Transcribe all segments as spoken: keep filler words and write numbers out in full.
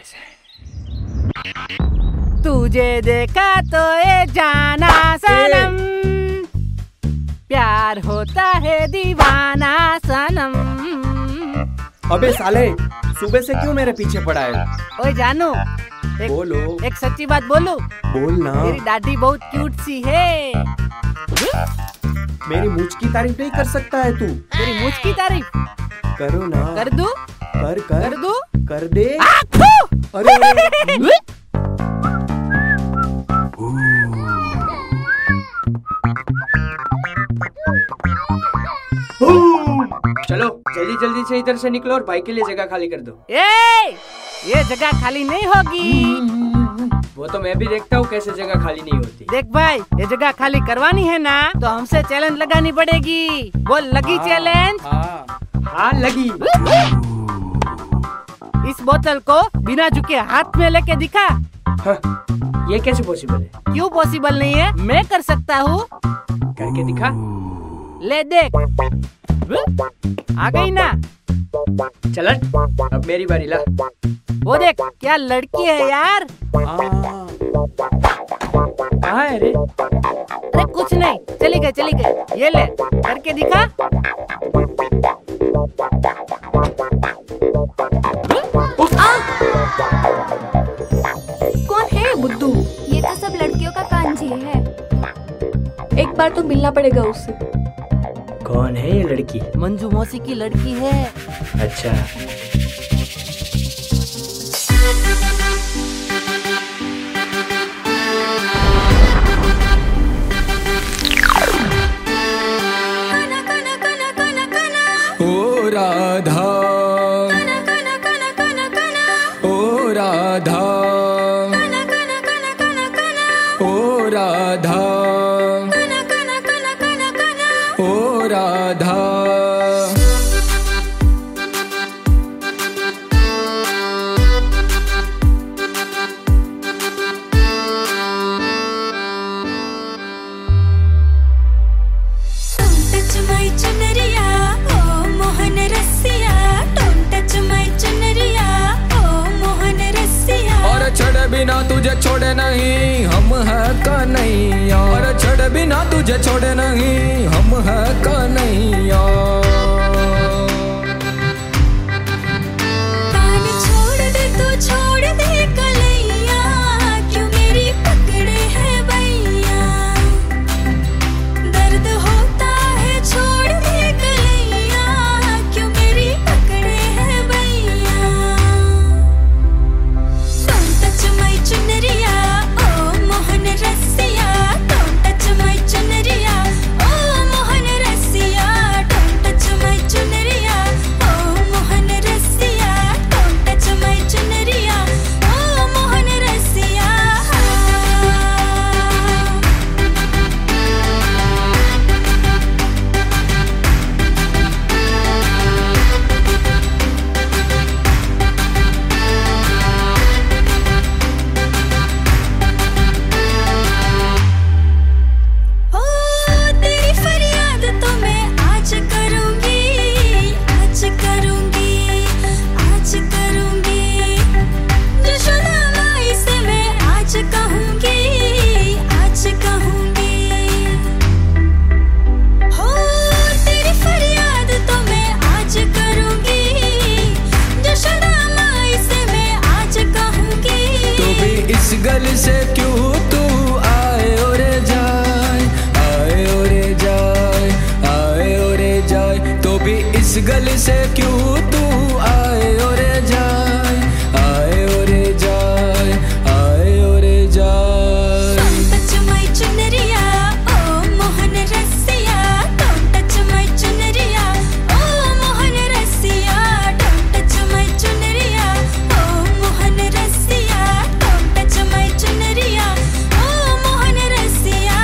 तुझे देखा तो ये जाना सनम, प्यार होता है दीवाना सनम। अबे साले, सुबह से क्यों मेरे पीछे पड़ा है? ओए जानू, एक, बोलो। एक सच्ची बात बोलूं? बोल ना। मेरी दादी बहुत क्यूट सी है। मेरी मूंछ की तारीफ नहीं कर सकता है तू? मेरी मूंछ की तारीफ करो ना। कर दूं? कर कर कर दूं? कर दे। अरे, अरे चलो जल्दी जल्दी से इधर से निकलो और भाई के लिए जगह खाली कर दो। ए, ये जगह खाली नहीं होगी। वो तो मैं भी देखता हूँ कैसे जगह खाली नहीं होती। देख भाई, ये जगह खाली करवानी है ना तो हमसे चैलेंज लगानी पड़ेगी। बोल, लगी चैलेंज? हाँ, हाँ लगी। इस बोतल को बिना झुके हाथ में लेके दिखा। हाँ, ये कैसे पॉसिबल है? क्यों पॉसिबल नहीं है? मैं कर सकता हूँ। करके दिखा। ले देख, आ गई ना। चल अब मेरी बारी ला। वो देख, क्या लड़की है यार। कहाँ है रे? अरे कुछ नहीं, चली गई चली गई। ये ले, करके दिखा। कौन है बुद्धू? ये तो सब लड़कियों का कांजी है। एक बार तो मिलना पड़ेगा उससे। कौन है ये लड़की? मंजू मौसी की लड़की है। अच्छा। ओ राधा, ओ राधा, ओ राधा, ओ राधा। बिना तुझे छोड़े नहीं हम है कन्हैया, और छोड़े बिना तुझे छोड़े नहीं हम है कन्हैया। कान छोड़ दे तू छोड़ दे कन्हैया, क्यों मेरी पकड़े है भैया। दर्द होता है छोड़ दे कन्हैया, क्यों मेरी पकड़े है भैया। Don't touch my चुनरिया, ओ मोहन रसिया। Don't touch my चुनरिया, ओ मोहन रसिया। Don't touch my चुनरिया, ओ मोहन रसिया। Don't touch my चुनरिया, ओ मोहन रसिया। ओ तेरी फरियाद तो मैं आज करूंगी, आज करूंगी, आज करूंगी। यशोदा माई से मैं आज कहूंगी, आज कहूंगी। हो तेरी फरियाद तो मैं आज करूंगी, यशोदा माई से मैं आज कहूंगी। तो भी इस गली से क्यों तू आए और जाए, आए और जाए, आए और जाए। तो भी इस गली से क्यों तू आए और जाए, आए और जाए, आए और जाए। Don't touch my चुनरिया, ओ मोहन रसिया। Don't touch my चुनरिया, ओ मोहन रसिया। Don't touch my चुनरिया, ओ मोहन रसिया। Don't touch my चुनरिया, ओ मोहन रसिया।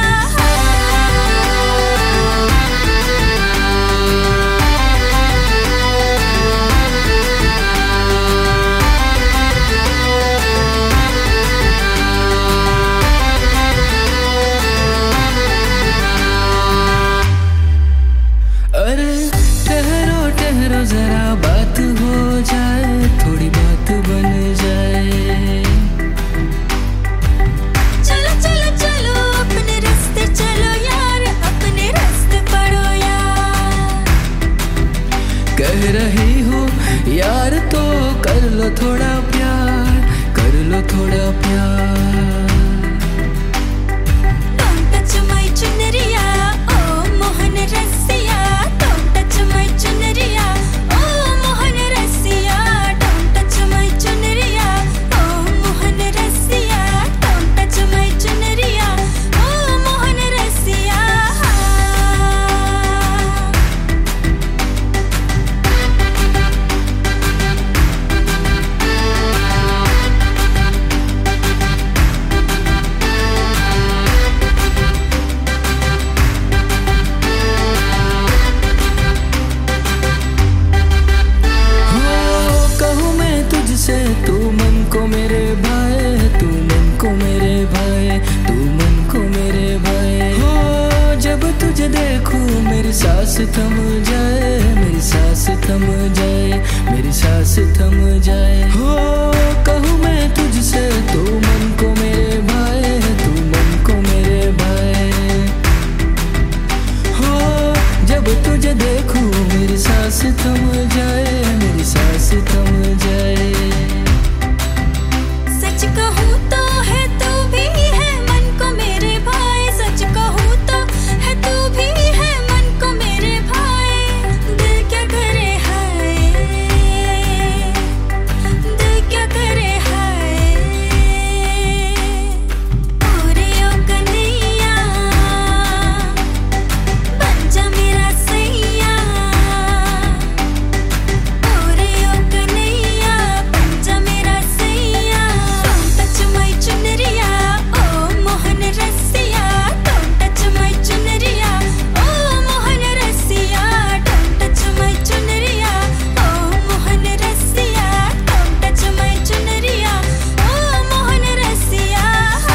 थोड़ा प्यार, कर लो थोड़ा प्यार। Don't touch my chunariya, oh mohan rasiya. Don't touch my chunariya, oh mohan rasiya. Don't touch my chunariya, oh mohan rasiya. Don't touch my chunariya, oh mohan rasiya. से तू मन को मेरे भाई, तू मन को मेरे भाई, तू मन को मेरे भाई। हो जब तुझे देखूं मेरी सांस थम जाए, मेरी सांस थम जाए, मेरी सांस थम जाए। हो कहूँ मैं तुझसे तू मन को मेरे भाई, तू मन को मेरे भाई। हो जब तुझे देखूं मेरी सांस थम जाए, मेरी सांस थम जाए। सच कहूँ तो है तू भी है मन को मेरे भाई, सच कहूँ तो है तू भी है मन को मेरे भाई। दिल क्या करे हाय, दिल क्या करे हाय। ओरे ओ कन्हैया बन जा मेरा सैया। ओरे ओ कन्हैया बन जा मेरा सैया। Don't touch my chunariya, oh mohan rasiya. Don't touch my chunariya, oh mohan rasiya. Don't touch my chunariya, oh mohan rasiya. Don't touch my chunariya, oh mohan rasiya.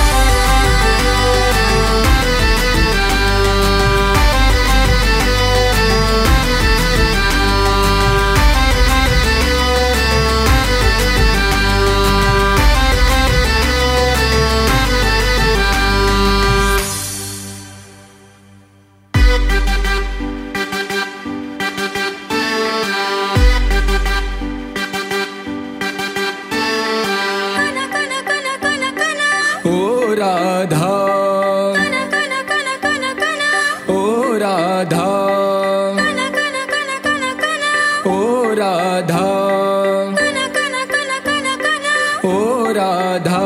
Kana kana kana kana kana, O Radha, kana kana kana kana kana, O Radha, kana kana kana kana kana, O Radha, kana kana kana kana kana. O Radha.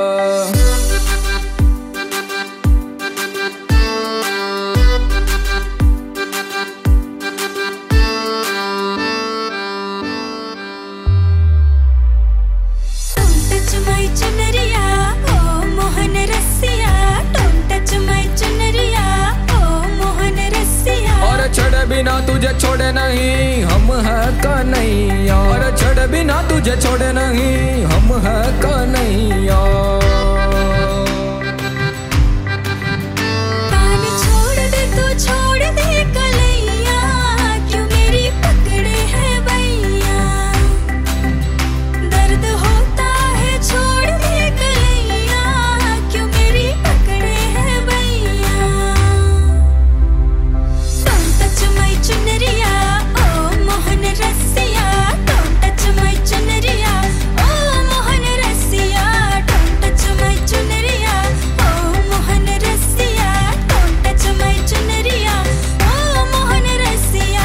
Don't touch my chunariya, oh mohan rasiya. Don't touch my chunariya, oh mohan rasiya. और छड़ बिना तुझे छोड़े नहीं हम है कन्हैया, और छड़ बिना तुझे छोड़े नहीं हम है कन्हैया। कान छोड़ दे तू छोड़ दे कलैया, क्यों मेरी पकड़े है भैया। दर्द होता है छोड़ दे कलैया, क्यों मेरी पकड़े है भैया। Don't touch my chunariya, oh mohan rasiya. Don't touch my chunariya, oh mohan rasiya. Don't touch my chunariya, oh mohan rasiya. Don't touch my chunariya, oh mohan rasiya.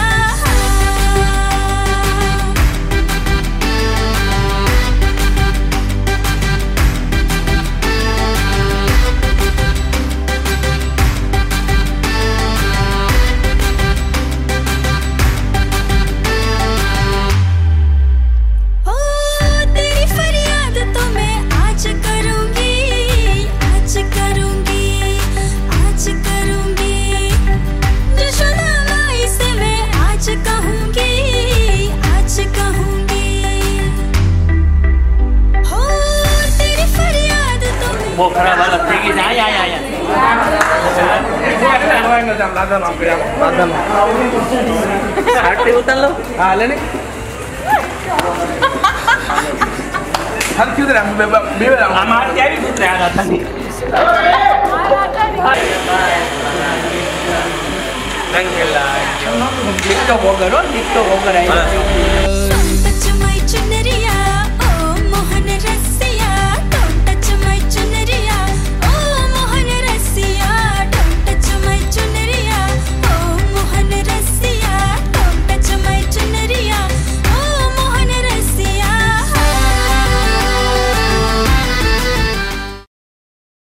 ओ तेरी फरियाद तो मैं आज करूँगी, आज करूँगी, आज करूँगी। यशोदा माई से मैं आज कहूँगी, आज कहूँगी। हो तेरी फरियाद तो मैं वो खराब वाला ठीक है। आया आया आया उतर लो। हाँ लेने हर क्यों तेरा बेबा बेबा हमारे क्या भी कुछ रहा था नहीं। Thank you lah. Dito ko garo, dito ko garo.